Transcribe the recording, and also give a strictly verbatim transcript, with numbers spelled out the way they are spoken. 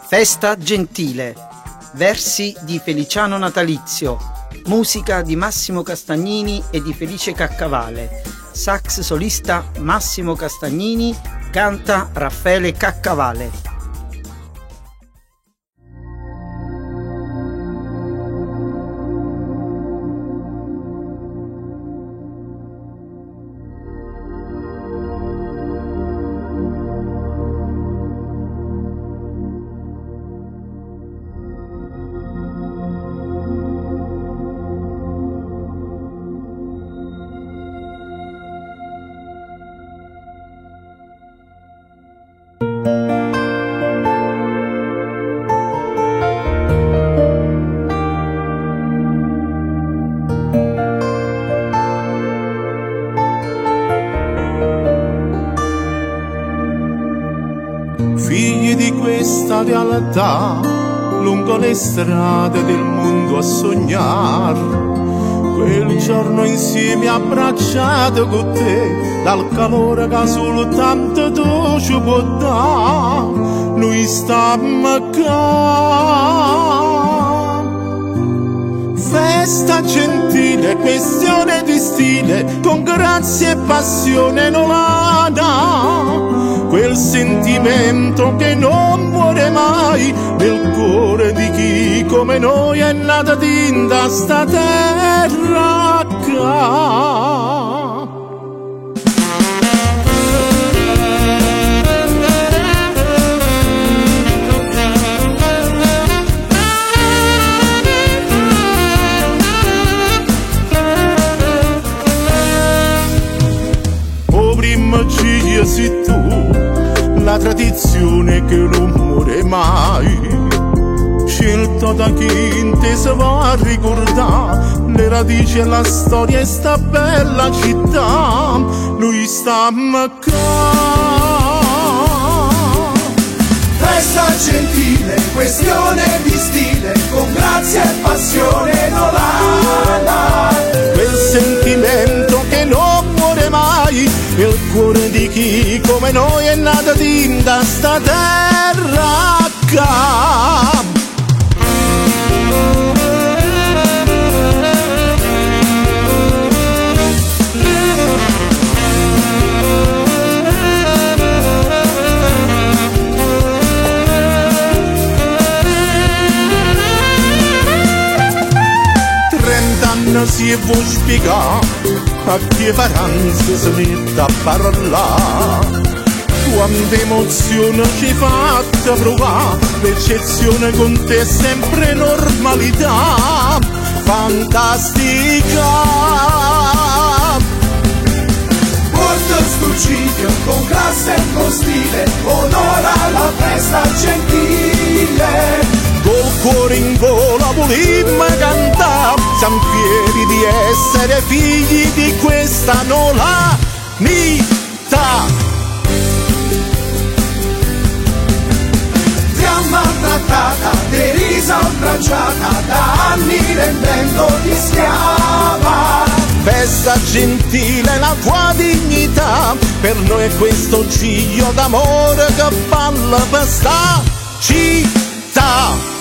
Festa gentile, versi di Feliciano Natalizio, musica di Massimo Castagnini e di Felice Caccavale, sax solista Massimo Castagnini, canta Raffaele Caccavale. Figli di questa realtà, lungo le strade del mondo a sognar, quel giorno insieme abbracciato con te, dal calore che soltanto tu ci può dare, noi stammo qua. Festa gentile, questione di stile, con grazia e passione nolana, quel sentimento che non muore mai nel cuore di chi come noi è nata tinta sta terra qua. O prima ci sei tu, la tradizione che non muore mai, scelto da chi in te si va a ricordare le radici e la storia e sta bella città, noi stiamo qua. Festa gentile, questione di stile, con grazia e passione nolana, quel sentimento che non muore mai nel cuore di chi come noi è nata tinta sta terra qua. Trent'anni si può spiegare a che varanze si mette a parlare, quanta emozione ci fatta provare, l'eccezione con te è sempre normalità, fantastica. Porta sto ciglio con classe e con stile, onora la festa gentile, col cuore in gola volimmo cantare, siamo fieri di essere figli di questa nolanitta. Siamo maltrattata, derisa, oltraggiata, da anni rendendoti schiava. Festa gentile la tua dignità, per noi è questo giglio d'amore che balla per sta città.